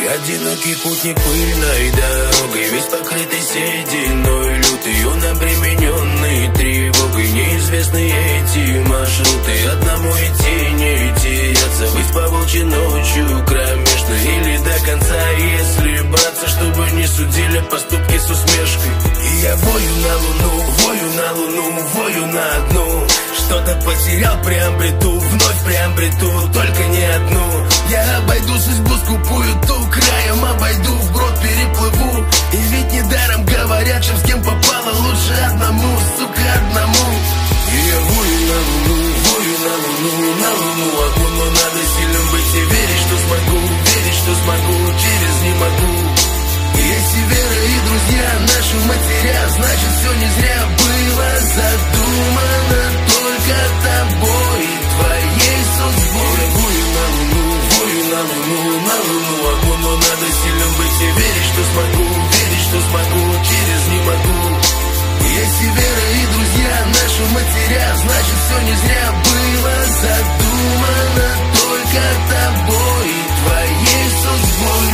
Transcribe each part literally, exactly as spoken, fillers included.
Одинокий путник пыльной дорогой, весь покрытый сединой, лютый, он обремененный тревогой. Неизвестны эти маршруты, одному идти, не теряться, быть по волчьи ночью кромешно или до конца, если браться, чтобы не судили поступки с усмешкой. И я вою на луну, вою на луну, вою на одну. Что-то потерял, приобрету, вновь приобрету, только не одну. Я обойду судьбу скупую, ту краем обойду, вброд переплыву. И ведь недаром говорят, что с кем попало лучше одному, сука, одному. И я вою на луну, вою на луну, на луну одну. Но надо сильным быть и верить, что смогу, верить, что смогу, через не могу. И если вера и друзья наши матеря, значит все не зря было задумано только тобой и твоей судьбой. Вою на луну, вою на луну, на луну одну. Но надо сильным быть и верить, что смогу, верить, что смогу, через не могу. И если вера и друзья наши матеря, значит все не зря было задумано только тобой и твоей судьбой.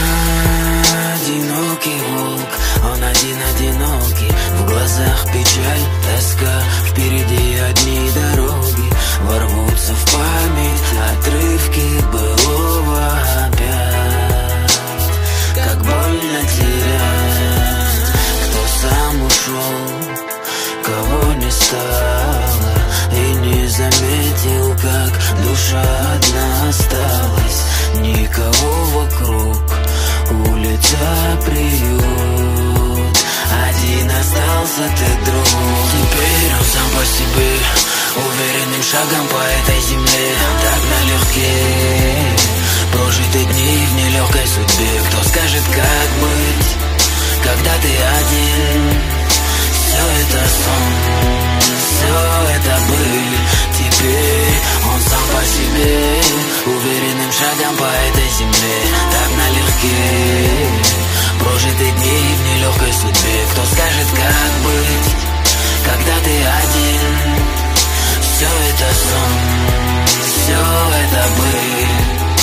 Одинокий волк, он один одинокий, в глазах печаль, тоска, впереди одни дороги, ворвутся в память отрывки былого опять. Как больно терять, кто сам ушел, кого не стало, и не заметил, как душа одна осталась, никого вокруг. Улица приют, один остался ты друг. Теперь он сам по себе, уверенным шагом по этой земле, так налегке. Прожитые дни в нелегкой судьбе, кто скажет, как быть, когда ты один? Все это сон, все это быль. Теперь он сам по себе, уверенным шагом по этой земле, так налегке. Прожитые дни в нелегкой судьбе, кто скажет, как быть, когда ты один? Все это сон, все это быль.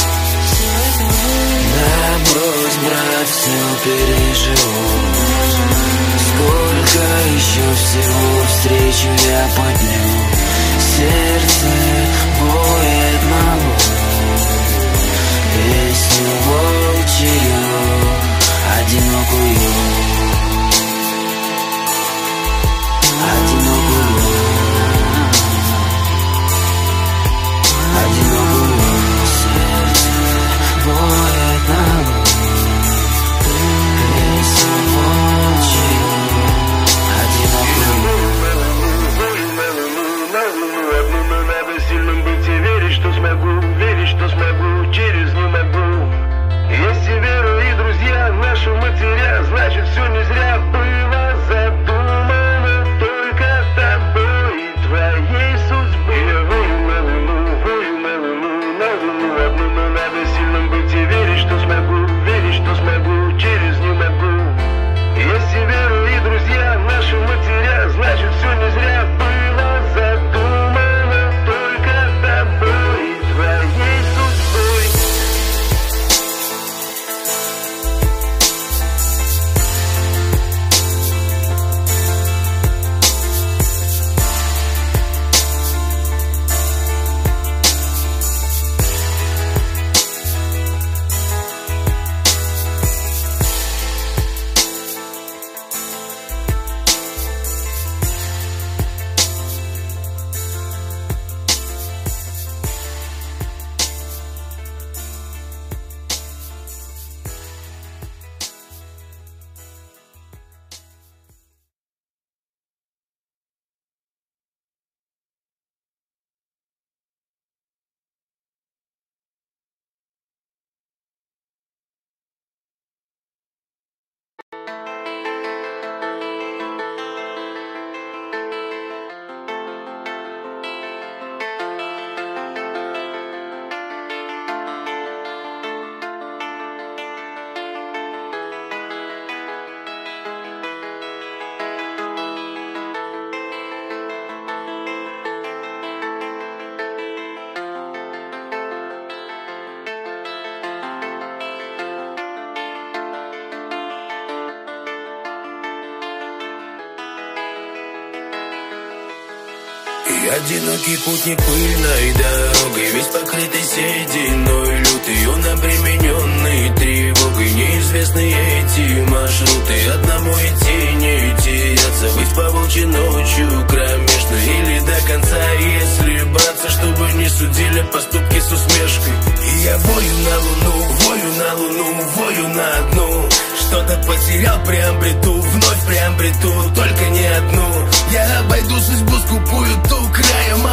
Да брось, брат, все переживу. Сколько еще всего встречу я подниму. Сердце воет на луну, песню волчью, одинокую, одинокую, одинокую. Сердце воет на луну, песню волчью, одинокую. Сильным быть и верить, что смогу, верить, что смогу, через не могу. Если вера и друзья наши матеря, значит все не зря было задумано только тобой и твоей судьбой. Я вою на луну, вою на луну, на луну одну. Но надо сильным быть и верить, что смогу, верить, что смогу, через не могу. Если вера и друзья наши матеря, значит все не зря было задумано только тобой и твоей. Одинокий путник пыльной дорогой, весь покрытый сединой, лютый, он обремененный тревогой. Неизвестны эти маршруты, одному идти не теряться, быть по волчьи ночью кромешной или до конца, если браться, чтобы не судили поступки с усмешкой. И я вою на луну, вою на луну, вою на одну. Что-то потерял, приобрету, вновь приобрету, только не одну. Я обойду судьбу скупую, ту краем